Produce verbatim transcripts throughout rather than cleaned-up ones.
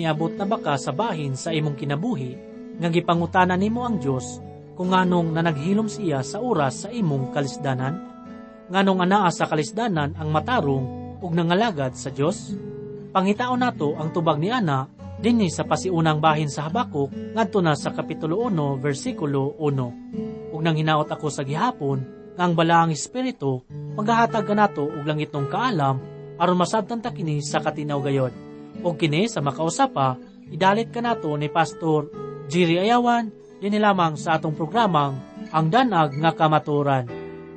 niabot na baka sa bahin sa imong kinabuhi, nga gipangutanan nimo ang Dios kung nganong nanaghilom siya sa oras sa imong kalisdanan? Nganong anaa sa kalisdanan ang matarong ug nangalagad sa Dios? Pangitaon nato ang tubag ni Ana dinhi sa pasiunang bahin sa Habakuk ngadto na sa kapitulo one bersikulo one. Ug nang hinaot ako sa gihapon nga ang balaang espiritu maghahatag kanato og langitong kaalam aron masabtan ta kini sa katinaw gayod. Ug kini sa makausapa idalit kanato ni Pastor Jerry Ayawan dinhi lamang sa atong programang Ang Danag nga Kamaturan.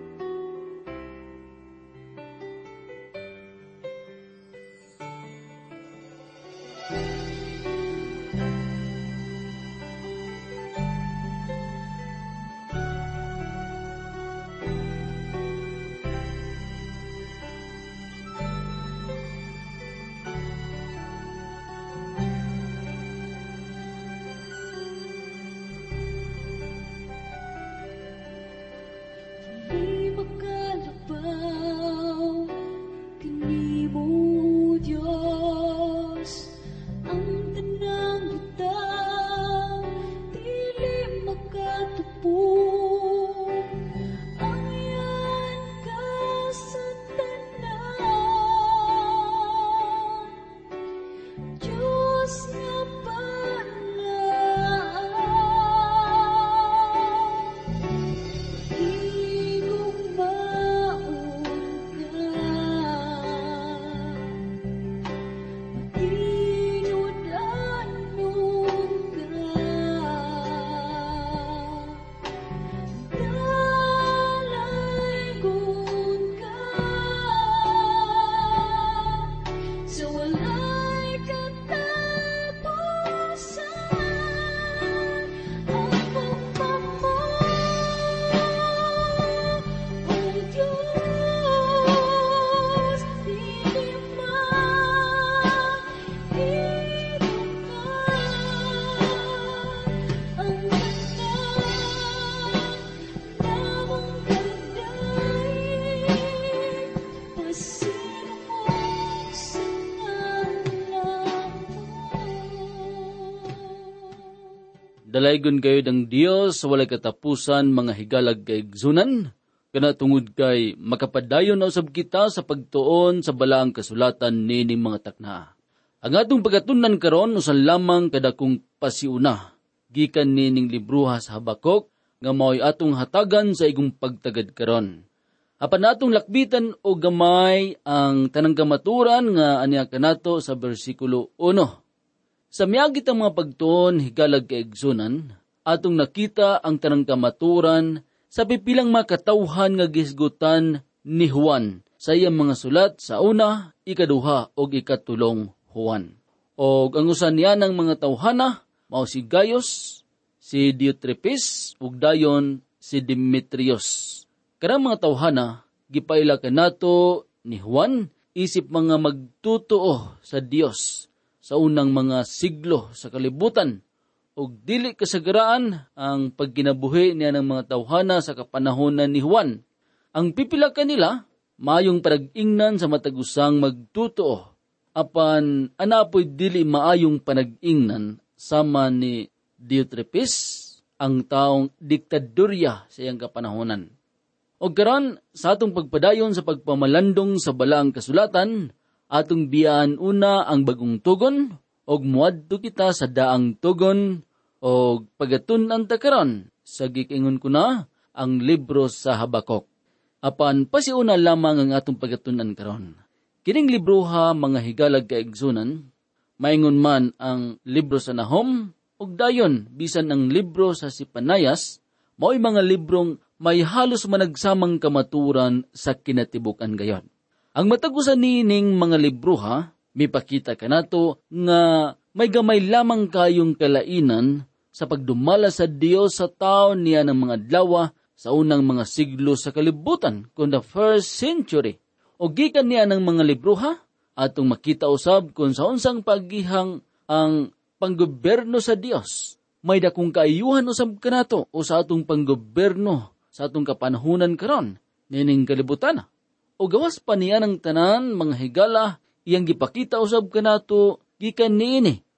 Dalaygon kayo ng Dios, walay katapusan, mga higalag kaigsunan, kana tungod kay makapadayon na usab kita sa pagtuon sa balaang kasulatan nining mga takna. Ang atong pagatunan karon usan lamang kadakong pasiuna, gikan nining libruha sa Habakuk, nga mao'y atong hatagan sa igong pagtagad karon. Apan natong lakbitan o gamay ang tanang kamaturan nga aniya kanato sa bersikulo one. Sa miyagit ang mga pagtuon, higalag kaigsunan, atong nakita ang tanang kamaturan sa pipilang mga katawhan nga gisgutan ni Juan sa iyang mga sulat sa una, ikaduha o ikatulong Juan. O ang usan niya ng mga tawhana, mao si Gaius, si Diotrephes, ug dayon si Demetrius. Karang mga tawhana, gipaila kanato ni Juan, isip mga magtutuo sa Dios sa unang mga siglo sa kalibutan, ug dili kasagaraan ang pagkinabuhi niya ng mga tawhana sa kapanahonan ni Juan. Ang pipila kanila, maayong panag-ingnan sa matagusang magtutuo, apan anapoy dili maayong panag-ingnan sama ni Diotrephes, ang taong diktadorya sa iyang kapanahonan. O karon sa atong pagpadayon sa pagpamalandong sa balaang kasulatan, atong biyaan una ang bagong tugon, og muadto kita sa daang tugon, og pagatun-an ta karon sa gikingon ko na ang libro sa Habakuk. Apan pasiuna lamang ang atong pagatun-an karon. Kining libroha mga higalag kaigsunan, maingon man ang libro sa Nahum, ug dayon bisan ang libro sa Sipanayas, mao'y mga librong may halos managsamang kamaturan sa kinatibukan gayon. Ang matagusan nining mga libro ha, mipakita kanato nga may gamay lamang kayong kalainan sa pagdumala sa Dios sa tao niya ng mga adlaw sa unang mga siglo sa kalibutan, kung the first century. O gikan niya ng mga libro ha, atong makita usab kung sa unsang pagihang ang panggoberno sa Dios. May dakong kaayuhan usab kanato o sa atong panggoberno sa atong kapanahunan karon nining kalibutan. O gawas pa niya ng tanan, mga higala, iyang gipakita usab kanato gikan niini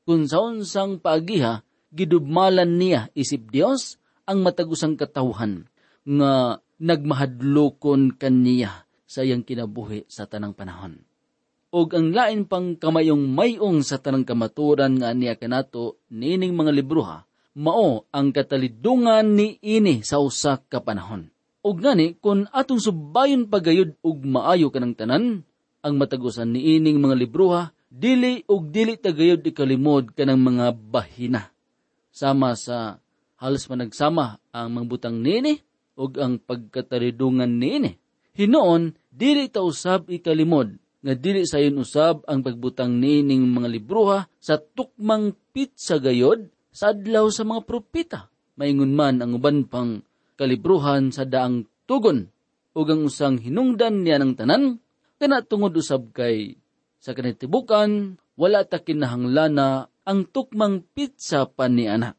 Kung saunsang paagiha, gidubmalan niya isip Dios ang matagusang katawhan nga nagmahadlokon kaniya sa iyang kinabuhi sa tanang panahon. Og ang lain pang kamayong mayong sa tanang kamaturan nga niya kanato nining mga libroha, mao ang katalidungan ni ini sa usa ka panahon. Og ngani, kung atong subayon pagayod og maayo kanang tanan, ang matagusan ni ining mga libroha, dili og dili tagayod ikalimod kanang mga bahina. Sama sa halos managsama ang mangbutang nini og ang pagkatalidungan nini. Hinoon, dili ta usab ikalimod nga dili sayon usab ang pagbutang nining mga libroha sa tukmang pitsa gayod sa adlaw sa mga propeta. Maingon man ang uban pang kalibruhan sa daang tugon ug ang usang hinungdan niya ng tanan kana tungod usab kay sa kanitibukan wala ta kinahanglana ang tukmang pitsa pa ni ana.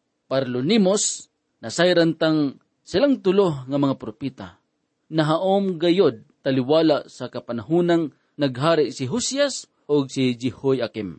Parlonimos nasayran tang silang tulo nga mga propeta nahaom gayod taliwala sa kapanahunang naghari si Hosias o si Jehoiakim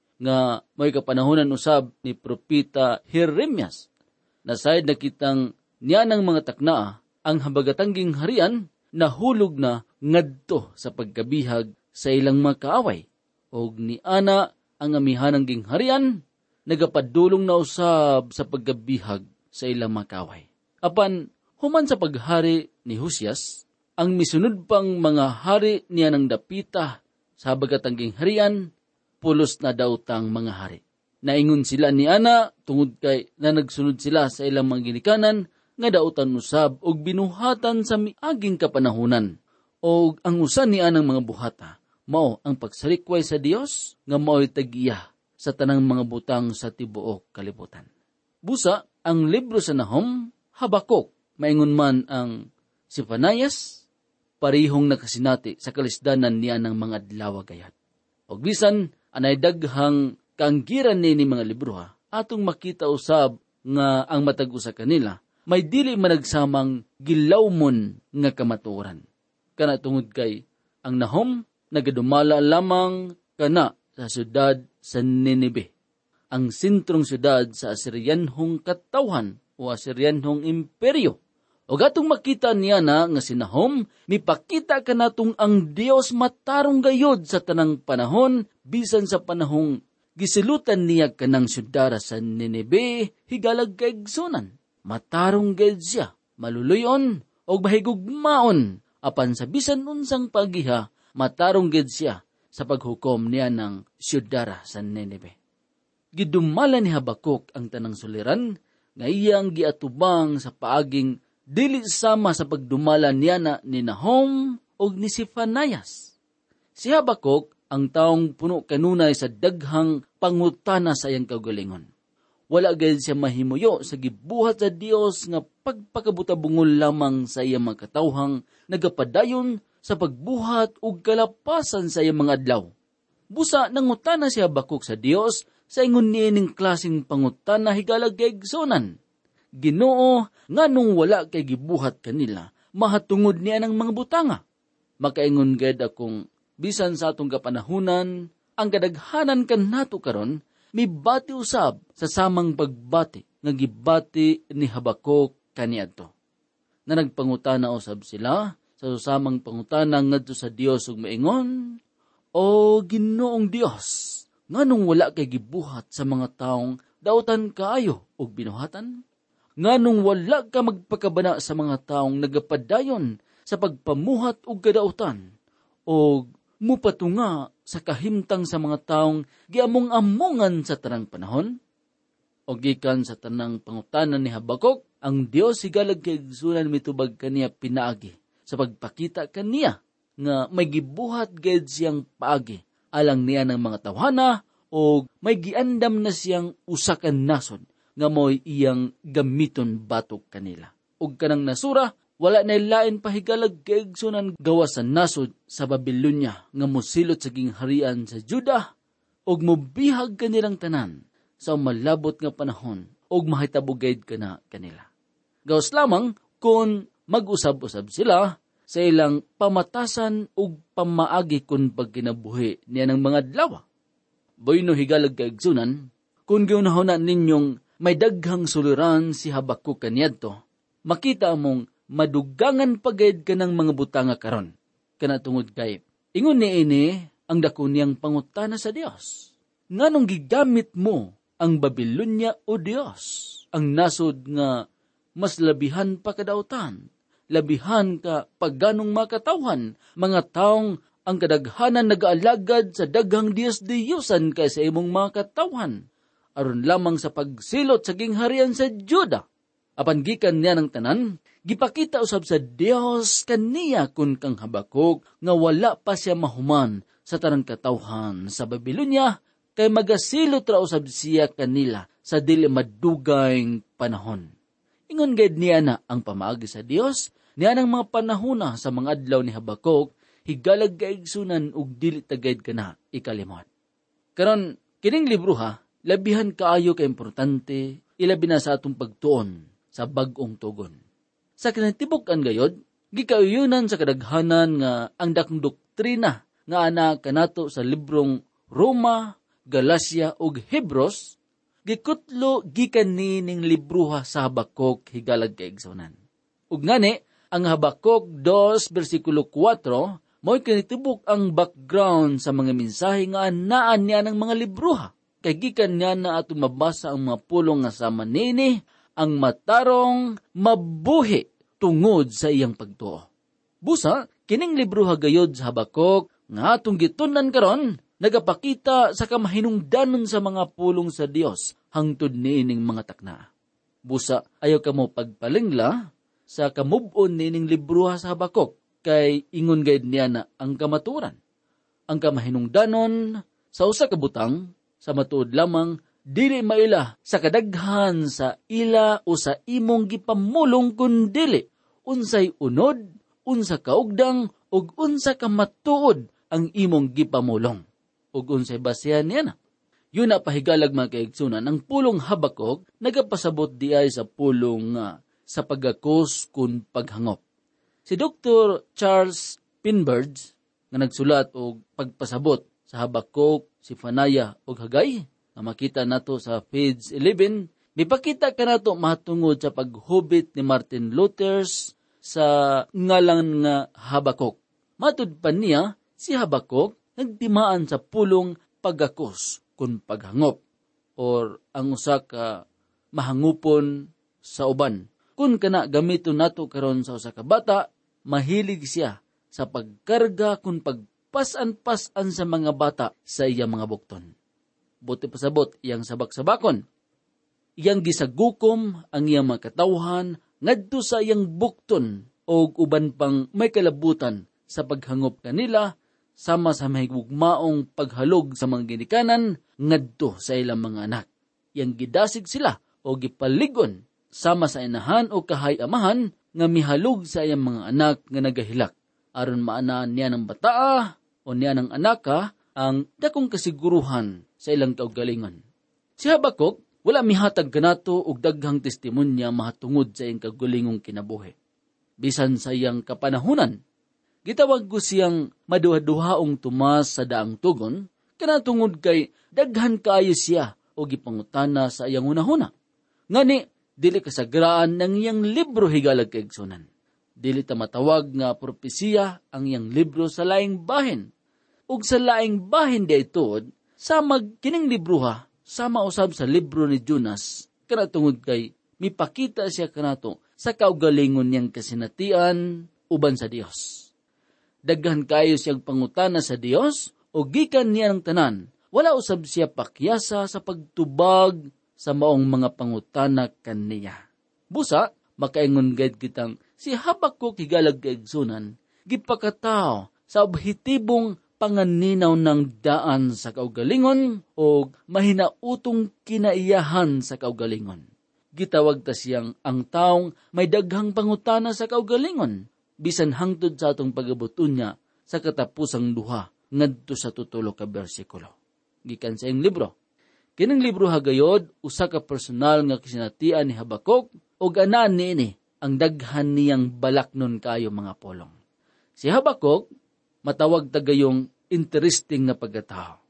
nga may kapanahunan usab ni propeta Jeremias. Nasayad na kitang niya ng mga takna ang habagatangging harian nahulog na ngadto sa pagkabihag sa ilang mga kaaway. Og ni ana ang amihanang gingharian nagapadulong na usab sa pagkabihag sa ilang mga kaaway. Apan human sa paghari ni Hosias, ang misunod pang mga hari niya ng dapita sa habagatangging harian pulos na daw tang mga hari. Naingon sila ni ana tungod kay na nagsunod sila sa ilang mga ginikanan nga dautan usab og binuhatan sa miaging kapanahunan. Og ang usan ni anang mga buhata mao ang pagsalikway sa Dios nga mao'y tagiya sa tanang mga butang sa tibuok kalibutan. Busa ang libro sa Nahum, Habakuk, maingon man ang Sifanias, parihong nakasinati sa kalisdanan niya ng mga adlaw gayat. Og bisan anay daghang kanggiran ni ni mga libro ha, atong makita usab nga ang matag-usa kanila, may dili managsamang gilawmon nga kamatuoran. Kana tungod kay, ang Nahum, nagadumala lamang kana sa syudad sa Nineveh, ang sentrong syudad sa Asiryanhong katawhan o Asiryanhong imperyo. O gatong makita niya na nga si Nahum, mipakita ka natong ang Dios matarong gayod sa tanang panahon, bisan sa panahong gisilutan niya kanang syudara sa Nineveh, higalag kaigsunan. Matarong gayod siya, maluluyon, o bahigugmaon, apan sa bisan unsang pagiha, matarong gayod siya sa paghukom niya ng syudara sa Nineveh. Gidumala ni Habakuk ang tanang suliran, nga iyang giatubang sa paaging dili sama sa pagdumala niya na ni Nahum o ni Sifanias. Si Habakuk ang taong puno kanunay sa daghang pangutana sa iyang kaugalingon. Wala gayud siya mahimuyo sa gibuhat sa Dios nga pagpakabutabungol lamang sa iyang mga katawhang nagapadayon sa pagbuhat ug kalapasan sa iyang mga adlaw. Busa nangutana si Habakuk sa Dios sa ingon niining klaseng pangutana higalag kay igsunan. Ginoo, nganong wala kay gibuhat kanila, mahatungod niya ng mga butanga. Makaingon gayud akong bisan sa atong kapanahunan, ang kadaghanan kan nato karon, mibati usab sa samang pagbati nga gibati ni Habakuk kaniadto. Na nagpangutana usab sila sa susamang pangutana ngadto sa Dios ug maingon, O Ginoong Dios, nganong wala kay gibuhat sa mga taong dautan kaayo ug binuhatan? Nganong wala ka magpakabana sa mga taong nagapadayon sa pagpamuhat ug kadautan o mupatunga sa kahimtang sa mga taong giamong-amongan sa tanang panahon? O gikan sa tanang pangutanan ni Habakuk, ang Dios higalag kay igsunan mitubag kaniya pinaagi sa pagpakita kaniya nga may gibuhat gayud siyang paagi alang niya ng mga tawhana o may giandam na siyang usa ka nasod nga mo'y iyang gamiton batok kanila. Ug kanang nasura, wala na lain pahigalag kaigsunan gawas sa nasod sa Babylonia nga mosilot sa gingharian sa Juda ug mobihag kanilang tanan sa malabot nga panahon ug mahitabugayd kana kanila. Gawas lamang kung mag-usab-usab sila sa ilang pamatasan ug pamaagi kun pagkinabuhi niya ng mga adlaw. Boyno higalag kaigsunan, kung giunahon ninyong may daghang suliran si Habakuk kaniadto, makita mong madugangan pagayad ka ng mga butanga karon. Kana tungod kay, ingon ni ini ang dako niyang pangutana sa Dios. Nganong gigamit mo ang Babylonia o Dios? Ang nasod nga mas labihan pa kadautan, labihan ka pagganong makatawhan, mga taong ang kadaghanan nagaalagad sa daghang Diyos-Diyosan kaysa imong makatawhan, aron lamang sa pagsilot sa gingharian sa Juda. Apan gikan niya ng tanan, gipakita usab sa Dios kaniya kun kang Habakuk nga wala pa siya mahuman sa tarang katawhan sa Babylonia, kay magasilot ra usab siya kanila sa dili madugayng panahon. Ingon gayud niya na ang pamaagi sa Dios, niya ng mga panahona sa mga adlaw ni Habakuk, higalag kaigsunan ug dili tagayd kana ikalimot. Karon kining libro ha, labihan kaayo ka importante, ilabi na sa atong pagtuon sa bag-ong tugon. Sa kinatibuk-an gayod, gikauyunan sa kadaghanan nga ang dakong doktrina nga ana kanato sa librong Roma, Galacia ug Hebros, gikutlo gikan ni ning libruha sa Habakuk higalag kaigsunan. Ug ngani ang Habakuk two bersikulo four mo'y kinitibuk ang background sa mga mensahe nga anaan niya ng mga libruha. Kay gikan niya na ato mabasa ang mga pulong nga sama nini, ang matarong mabuhi tungod sa iyang pagtuo. Busa, kining libruha gayod sa Habakuk nga atong gitunan karon, nagapakita sa kamahinungdanon sa mga pulong sa Dios hangtod niining mga takna. Busa, ayaw ka mo pagpalingla sa kamubon niining libruha sa Habakuk, kay ingon gayud niya na ang kamaturan. Ang kamahinungdanon sa usa ka butang, sa matuod lamang, dili maila sa kadaghan sa ila o sa imong gipamulong kundili, unsay unod, unsa kaugdang, ug unsa ka matuod ang imong gipamulong. Ug unsay basihan niya na. Yun na pahigalag mga kaigsunan, ang pulong Habakuk nagapasabot di ay sa pulong uh, sa pagakos kun paghangop. Si Doctor Charles Pinbards nga nagsulat og pagpasabot sa Habakuk, Sifaniah ug Hagay, na makita nato sa page eleven, mipakita ka nato matungod sa paghubit ni Martin Luther sa ngalan nga Habakuk. Matud pa niya, si Habakuk nagtimaan sa pulong pagakos kun paghangop, or ang usa ka mahangupon sa uban. Kun kana gamiton nato karon sa usa ka bata, mahilig siya sa pagkarga kun pagpasan-pasan sa mga bata sa iyang mga bukton. Buti pasabot iyang sabak-sabakon. Iyang gisagukom ang iyang mga katawhan ngadto sa iyang bukton o uban pang may kalabutan sa paghangop kanila sama sa mahigugmaong paghalog sa mga ginikanan ngadto sa ilang mga anak. Iyang gidasig sila o gipaligon sama sa inahan o kahay-amahan nga mihalog sa iyang mga anak nga nagahilak, aron maanaan niya ng bataa o niya ng anaka ang dakong kasiguruhan sa ilang kaugalingon. Si Habakuk, wala mihatag kanato og daghang testimonya mahatungod sa iyang kaugalingong kinabuhi. Bisan sa iyang kapanahunan, gitawag ko siyang maduha-duhaong tumas sa daang tugon, kanatungod kay daghan kaayo siya o gipangutana sa iyang hunahuna. Ngani, dili kasagraan ng iyang libro higalag kaigsunan. Dili ta matawag nga propesiya ang iyang libro sa laing bahin. Ug sa laing bahin di itod, sa magkining libruha, sama usab sa libro ni Jonas, kanatungod kay mipakita siya kanato sa kaugalingon niyang kasinatian uban sa Dios. Daghan kayo siyang pangutana sa Dios o gikan niya ng tanan, wala usab siya pakyasa sa pagtubag sa maong mga pangutana kaniya. Busa, makaingon gayud kitang si Habakuk higalag kaigsunan, gipakatao sa obhektibong panganinaw ng daan sa kaugalingon o mahinautong kinaiyahan sa kaugalingon. Gitawag ta siyang ang taong may daghang pangutana sa kaugalingon, bisan hangtod sa atong pagabuton niya sa katapusang duha ngadto sa tutulo ka bersikulo. Gikan sa iyang libro. Kining libro hagayod, usa ka personal nga kasinatian ni Habakuk o anaan niini ang daghan niyang balaknon kayo mga polong. Si Habakuk, matawag tagayong interesting na pagkatao.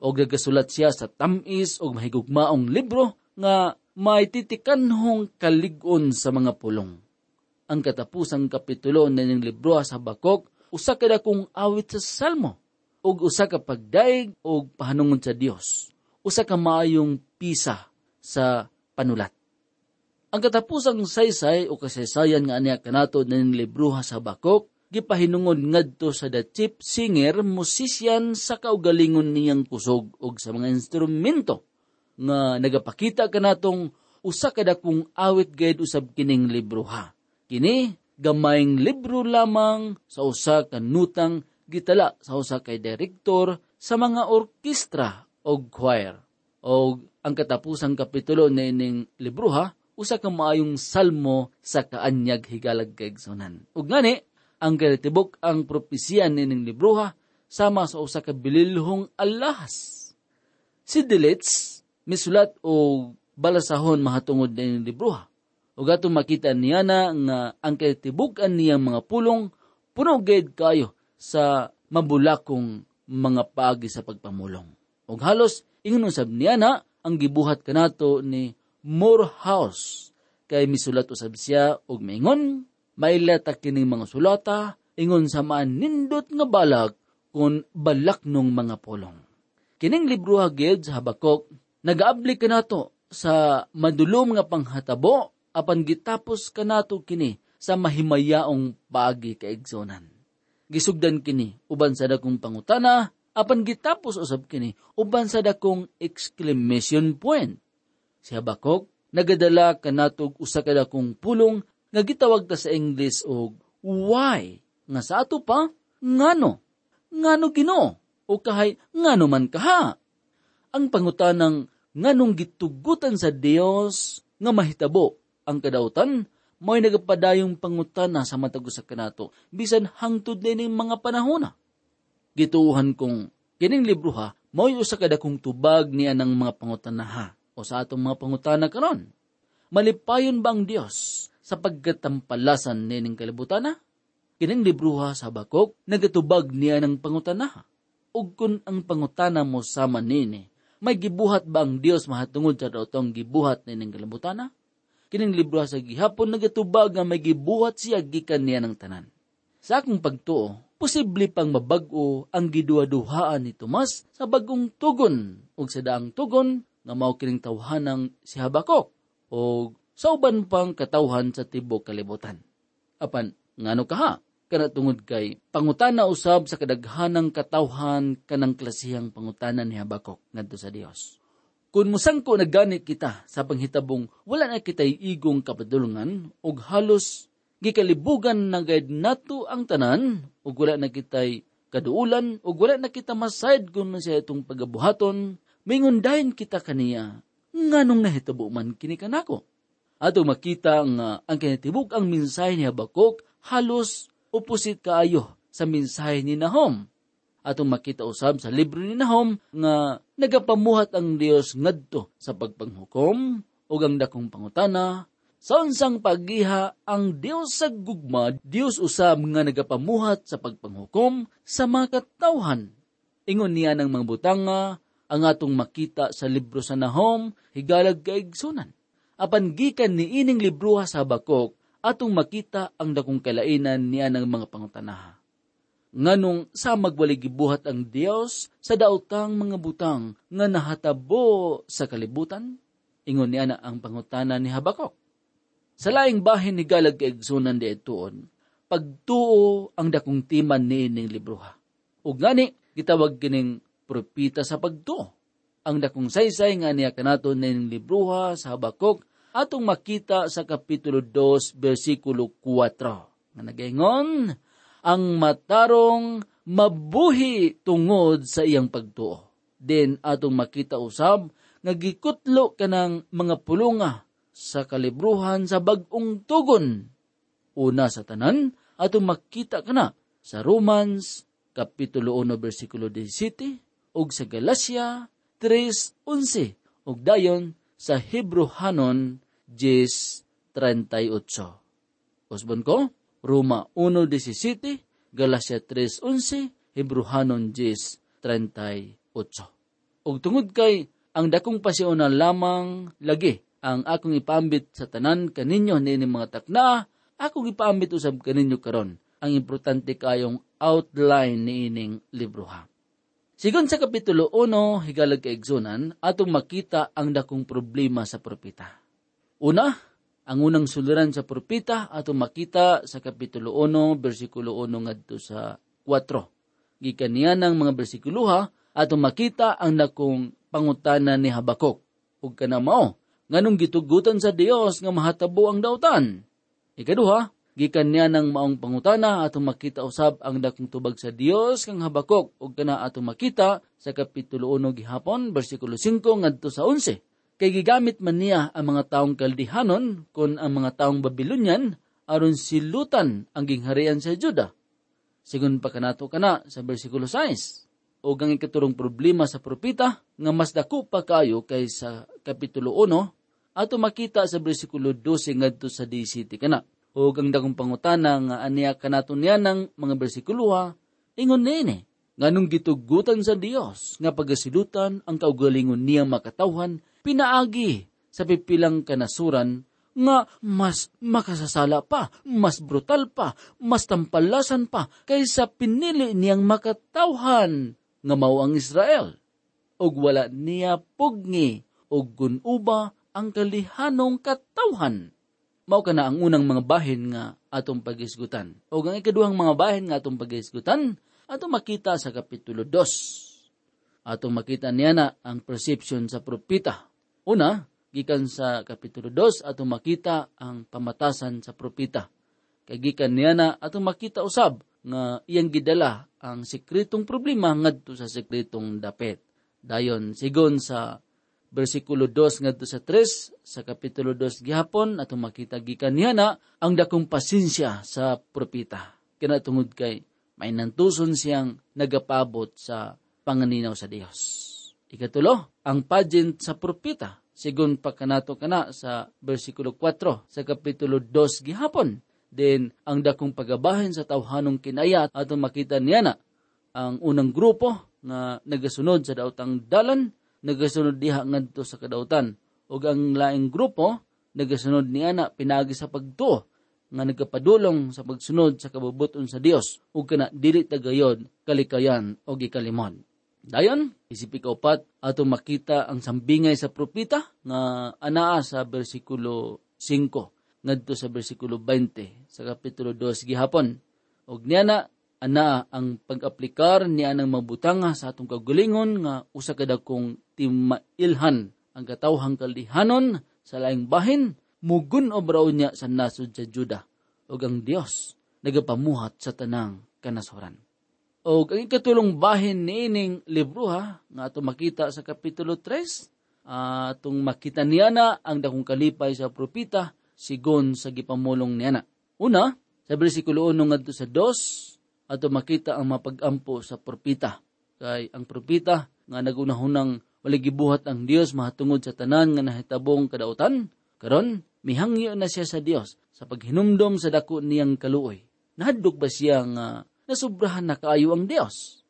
o gagasulat siya sa tamis o mahigugmaong libro nga may titikanhong kalig-on sa mga pulong. Ang katapusang kapitulo ng libro sa Habakuk, usa ka dakong awit sa salmo, ug usa ka pagdaig o pahanungon sa Dios, usa ka maayong pisa sa panulat. Ang katapusang saysay o kasaysayan nga aniya kanato ng libro sa Habakuk, gipahinungod ngadto sa the chief singer, musician sa kaugalingon niyang kusog og sa mga instrumento nga nagapakita kanatong usa ka dakong awit gayud usab kining libro ha. Kini gamayng libro lamang sa usa ka nutang gitala sa usa kay direktor sa mga orkestra o choir. O ang katapusang kapitulo nining libro ha, usa ka maayong salmo sa kaanyag higalag kaigsunan. Ug ngani ang karitibok ang propesya nining libro ha, sama sa usa ka bililhong alahas. Si Dilits misulat o balasahon mahatungod nining libro ha. Ug atong makita niya na nga ang karitibok niyang mga pulong puno gayud kayo sa mabulakong mga paagi sa pagpamulong. Ug halos ingon usab niya na ang gibuhat kanato ni Morehouse kay misulat usab siya og maingon mailata kining mga sulata ingon sa manindot nga balag kun balaknong mga pulong. Kining libro gayud sa Habakuk nagaabli kanato sa madulom nga panghatabo apan gitapos kanato kini sa mahimayaong paagi kaigsunan. Gisugdan kini uban sa dakong pangutana apan gitapos usab kini uban sa dakong exclamation point. Si Habakuk nagadala kanato usa ka dakong pulong nga gitawag ta sa English og why, nga sa ato pa ngano, ngano Ginoo o kahay ngano man kaha. Ang pangutanang nganong gitugutan sa Dios nga mahitabo ang kadautan mo'y nagapadayong pangutana sa matag usa kanato bisan hangtod nining mga panahona. Gituuhan kong kining libro ha mo'y usa ka dakong tubag niya ng mga pangutana ha o sa atong mga pangutana karon. Malipayon ba ang Dios sa pagkatampalasan nining kalibutan ha? Kining libro ha sa Habakuk nagatubag niya ng pangutana ha. Ug kun ang pangutana mo sama nini, may gibuhat ba ang Dios mahatungod sa daotong gibuhat nining kalibutan ha? Kining libro sa gihapon nagatubag nga may gibuhat siya gikan niya ng tanan. Sa akong pagtuo, posible pang mabag-o ang giduwa-duhaan ni Tomas sa bagong tugon ug sa daang tugon nga mao kining tawhanang si Habakuk o sa uban pang katawhan sa tibok kalibutan. Apan ngano kaha kana tungod kay pangutana usab sa kadaghanang katawhan kanang klasihang pangutana ni Habakuk ngadto sa Dios. Kung musangko na gani kita sa panghitabong wala na kita'y igong kapadulungan ug halos gikalibugan na gayud nato ang tanan ug wala na kita'y kaduulan ug wala na kita masayad kung siya itong pagabuhaton, mingundahin kita kaniya nganong nahitabo man kini kanako. Ato makita nga ang kinatibuk ang mensahe ni Habakuk halos opposite kaayo sa mensahe ni Nahum. Atong makita usab sa libro ni Nahum nga nagapamuhat ang Dios ngadto sa pagpanghukom ug ang dakong pangutana sa unsang pagiha ang Dios sa gugma, Dios usab nga nagapamuhat sa pagpanghukom sa mga katawhan. Ingon niya ng mga butanga ang atong makita sa libro sa Nahum higalag kaigsunan. Apan gikan ni ining libro sa Habakuk atong makita ang dakong kalainan niya ng mga pangutana. Nganong sa magwali gibuhat ang Dios sa daotang mga butang nga nahatabo sa kalibutan? Ingon niya na ang pangutana ni Habakuk. Sa laing bahin ni galag kaigsunan di ituon, pagtuo ang dakong timan ni ining libro ha. Ug ngani gitawag kining propeta sa pagtuo. Ang dakong saysay nga niya kanato nining libro ha sa Habakuk atong makita sa kapitulo two bersikulo four nga nagaingon, ang matarong mabuhi tungod sa iyang pagtuo. Then atong makita usab nga gikutlo kanang mga pulunga sa kalibruhan sa bag-ong tugon. Una sa tanan atong makita kana sa Romans kapitulo one bersikulo seventeen ug sa Galacia three eleven ug dayon sa Hebrehanon ten thirty-eight. Usbon ko Roma one seventeen, Galacia three eleven, Hebrehanon ten thirty-eight. Og tungod kay ang dakong pasyon na lamang lagi ang akong ipaambit sa tanan kaninyo niini mga takna, akong ipaambit usab kaninyo karon ang importante kayong outline niining libro ha. Sigon sa kapitulo one, higalag kaigsunan, atong makita ang dakong problema sa propeta. Una, ang unang suliran sa propeta atong makita sa kapitulo one, bersikulo one ngadto sa four. Gikan niya ng mga bersikulo ha, atong makita ang dakong pangutana ni Habakuk. Ug kana mao, nganong gitugutan sa Dios nga mahatabo ang dautan. Ikaduha, gikan niya ng maong pangutana atong makita usab ang dakong tubag sa Dios kang Habakuk ug kana atong makita sa kapitulo one gihapon bersikulo five ngadto sa eleven. Kay gigamit man niya ang mga taong Kaldihanon kon ang mga taong Babylonian aron silutan ang gingharian sa Juda. Sigon pa kanato kana sa bersikulo six. O ang ikaturong problema sa propeta nga mas dako pa kayo kaysa kapitulo one ato makita sa bersikulo twelve ngadto sa seventeen kana. O ang dakong pangutana nga aniya kanato niya ng mga bersikulo ha, ingon nini, nganong gitugutan sa Dios nga pagasilutan ang kaugalingon niya makatawhan pinaagi sa pipilang kanasuran nga mas makasasala pa, mas brutal pa, mas tampalasan pa kaysa pinili niyang makatawhan nga mao ang Israel. Og wala niya pugni og gunuba ang kalihanong katawhan. Mao kana ang unang mga bahin nga atong pag-isgutan. O ang ikaduhang mga bahin nga atong pag-isgutan, atong makita sa kapitulo two. Atong makita niya na ang perception sa propeta. Una, gikan sa kapitulo two, atong makita ang pamatasan sa propeta. Kay gikan niya na atong makita usab nga iyang gidala ang sekretong problema ngadto sa sekretong dapet. Dayon, sigon sa bersikulo two ngadto sa three sa kapitulo two gihapon atong makita gikan niya na ang dakong pasensya sa propeta. Kina tungod kay may nantuson siyang nagapabot sa panganinaw sa Dios. Ikatulo, ang pageant sa propeta. Sigon pa kanato kana sa bersikulo four sa kapitulo two gihapon. Then ang dakong pagabahin sa tawhanong kinaya atong makita niya na ang unang grupo nga nagasunod sa daotang dalan nagasunod diha ngadto sa kadautan. O ang laing grupo, nagasunod niya na pinagi sa pagtuo, nga nagkapadulong sa pagsunod sa kabubuton sa Dios, o kana dili tagayon kalikayan o gikalimon. Dayon, isip ikaupat, atong makita ang sambingay sa propeta, nga anaa sa bersikulo five, ngadto sa bersikulo twenty, sa kapitulo two gihapon. Og niya na, ana ang pag-aplikar niya ng mabutanga sa atong kagalingon nga usa ka dakong timailhan ang katawhang kaldihanon sa laing bahin mugun obraw niya sa nasod sa Juda ug ang Dios nagapamuhat sa tanang kanasuran. Og ang ikatulong bahin niining libro ha nga atong makita sa kapitulo three, uh, atong makita niya na ang dakong kalipay sa propeta sigon sa gipamulong niya na. Una, sa bersikulo one ngadto sa two, ato makita ang mapag-ampo sa propeta. Kay ang propeta nga nagunahunang wala gibuhat ang Dios mahatungod sa tanan nga nahitabong kadautan, karon mihangyo na siya sa Dios sa paghinumdom sa dako niyang kaluoy. Nahadlok ba siya nga nasubrahan na kaayo ang Dios?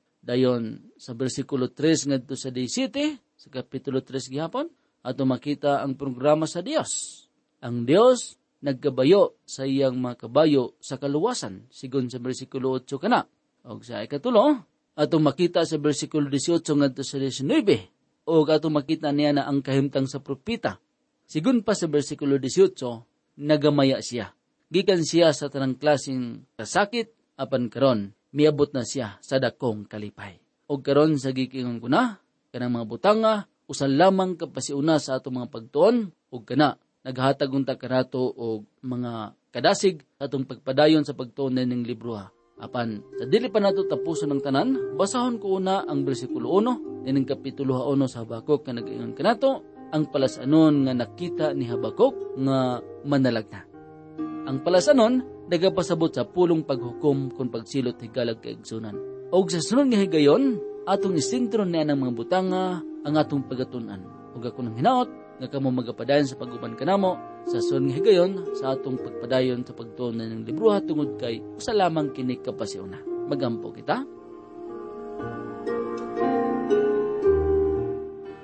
Dayon sa bersikulo three ngadto sa seventeen, sa kapitulo three gihapon, ato makita ang programa sa Dios. Ang Dios nagkabayo sa iyang mga kabayo sa kaluwasan, sigon sa bersikulo eight kana. O sa ikatulo, atong makita sa bersikulo eighteen ngadto sa nineteen, o atong makita niya na ang kahimtang sa propeta. Sigon pa sa bersikulo eighteen, nagamaya siya. Gikan siya sa tanang klaseng kasakit, apan karon miabot na siya sa dakong kalipay. O karon sa gikingon ko na, kanang mga butanga, usan lamang kapasiuna sa atong mga pagtuon, o kana, naghatag unta kanato og mga kadasig atong pagpadayon sa pagtuon ning libro ha. Apan sa dili pa nato tapuson ng tanan, basahon ko una ang bersikulo one ning kapitulo one sa Habakuk nga nag-ingon kanato ang palasanon nga nakita ni Habakuk nga manalagna. Ang palasanon nagapasabot sa pulong paghukom kon pagsilot higalag kaigsunan. Og sa sunod nga higayon, atong isentro niya ng mga butanga ang atong pagatun-an. Og ako nang hinaot nga kamo magapadayon sa pag-uban kanamo sa sunod nga higayon sa atong pagpadayon sa pagtuon ng libro tungod kay usa lamang kini kapasiuna. Magampo kita.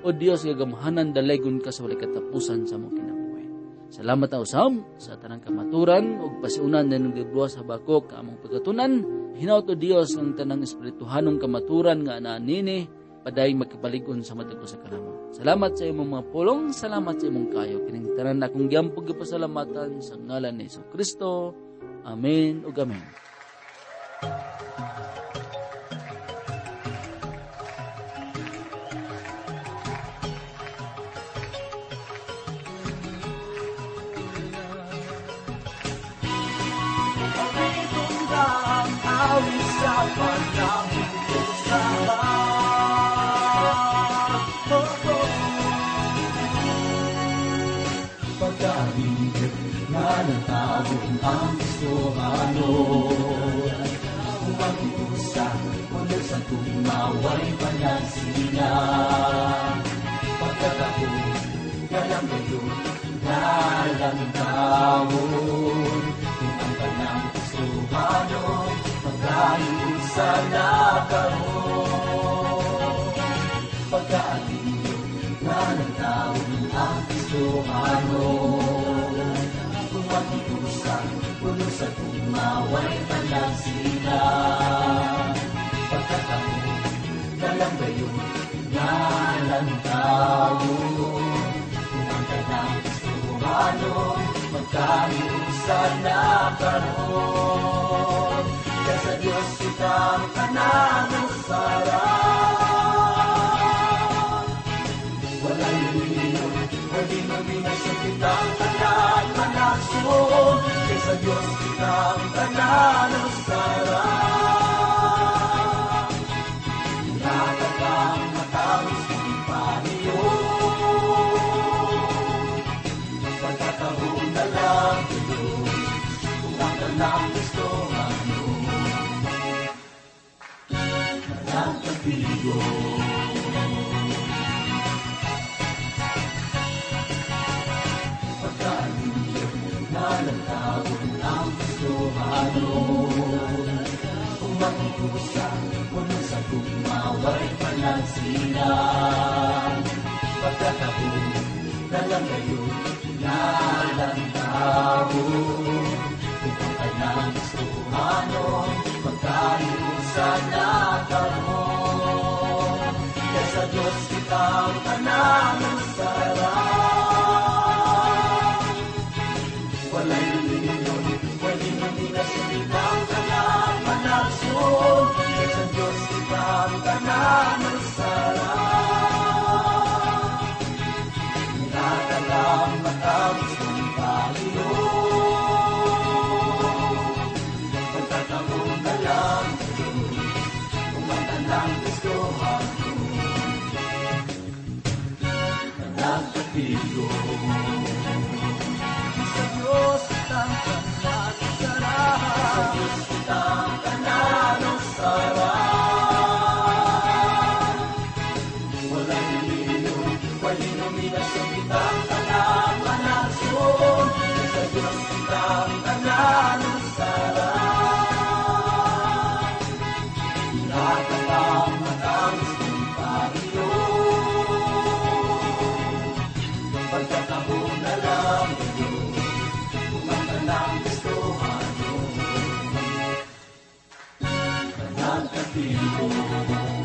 O Dios, gagamhanan dalaygon ka sa walay katapusan sa mong kinabuhi. Salamat na usam sa tanang kamaturan o pasiunan na ng libro sa bakok among pagkatunan. Hinaut o Dios ang tanang espirituhanong kamaturan nga ananini, paday magkapaligon sa matago sa kalamo. Salamat sa imong mga pulong, salamat sa imong kayo. Kinangitaran na akong giyampog pasalamatan sa ngalan ni Jesucristo. Amen ug amen. Pagkalimit na ng taon ang Kristohano, umag-iusa mula sa tumaway panansina. Pagkatapon, galang ngayon, galang taon, kung ang kanang Kristohano, magkaiusa na karon. Pagkalimit na ng taon ang Kristohano, umag-iusa mula sa tumaway panansina. Pagkatapon, galang ngayon, galang taon, kung ang kanang Kristohano, magkaiusa na karon. Kaya sa Diyos kitang kanang sarap, walay lumiyon, pwede maminasyon kitang kanang manasyon. Kaya sa Diyos kitang kanang sarap, nakakang matawis ng Panginoon. Pagkataon na lang ito, kung ang kanang gusto ano, manang kapigo. Pagkaliyon na ng taon ang Kristohano, umag-iusa mula sa tumaway panansinan. Pagkatapon, dalang ngayon, dalang taon, kung ang kanang Kristohano, magkaiusa na karon. Kaya sa Diyos kitang kanang sarap, walay lumiyon, pwede maminasyon kitang kanang manasyon. Kaya sa Diyos kitang kanang sarap, nakakalang matawis ng Panginoon. Pagkataon na lang ito, kung ang kanang Kristohano, kanang kapigo. Sa Diyos kitang kanang sarap, sa Diyos kitang kanang sarap, walang lumiyon, walang nominasyon kitang kanang manasyon. Sa Diyos kitang kanang sarap, nakakang matawis ng Panginoon. Pagkataon na lang ito, kung ang kanang Kristohano, kanang kapigo.